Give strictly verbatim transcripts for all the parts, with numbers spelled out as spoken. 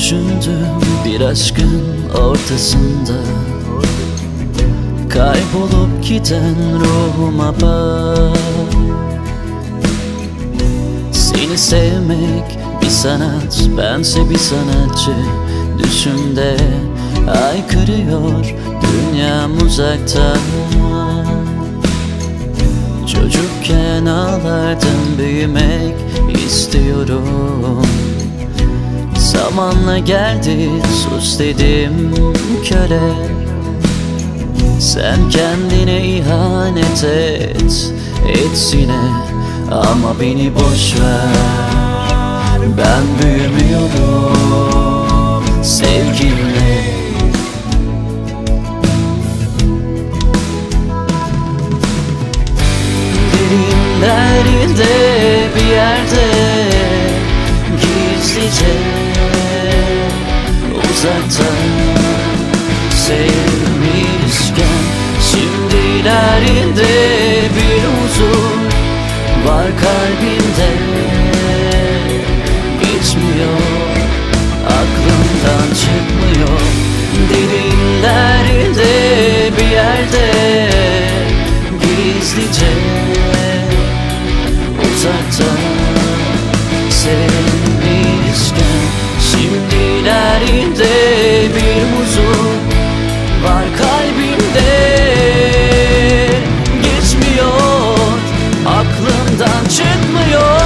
düşündüm bir aşkın ortasında, kaybolup giden ruhuma bak. Seni sevmek bir sanat, bense bir sanatçı. Düşümde haykırıyor dünyam uzakta. Çocukken ağlardım, büyümek istiyorum. Zamanla geldi, sus dedim köle. Sen kendine ihanet et, et yine, ama beni boş ver. Ben büyümüyorum sevginle. Derinlerinde bir yerde, gizlice uzaktan sevmişken, şimdi ilerinde bir huzur var kalbimde. Geçmiyor, aklımdan çıkmıyor. Derinlerinde bir yerde, gizlice uzaktan sevmişken, şimdi ilerinde bir huzur var kalbimde. Geçmiyor, aklımdan çıkmıyor.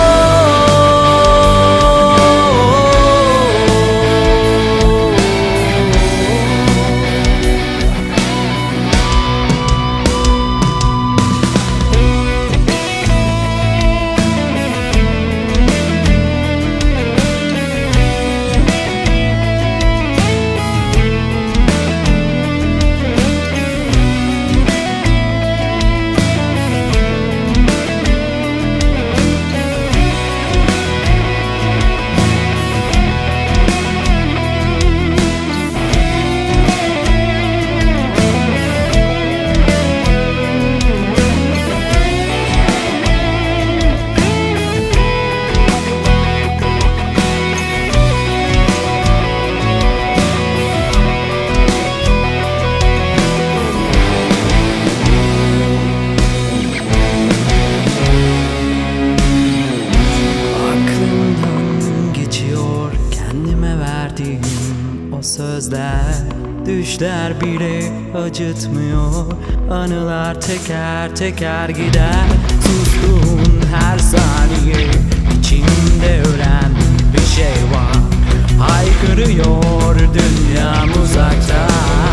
O sözler, düşler bile acıtmıyor. Anılar teker teker gider. Sustuğun her saniye, içimde ölen bir şey var. Haykırıyor dünyam uzakta.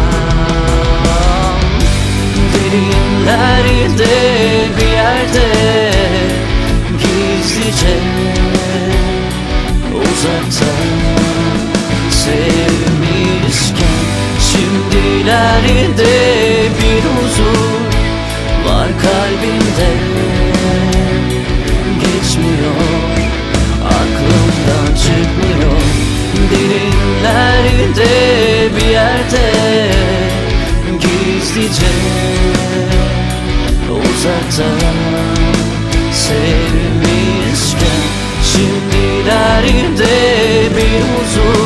Derinlerinde bir yerde, gizlice uzaktan sevmişken, şimdi ileride bir huzur var kalbimde. Geçmiyor, aklımdan çıkmıyor. Derinlerinde bir yerde, gizlice uzaktan sevmişken, şimdi ileride bir huzur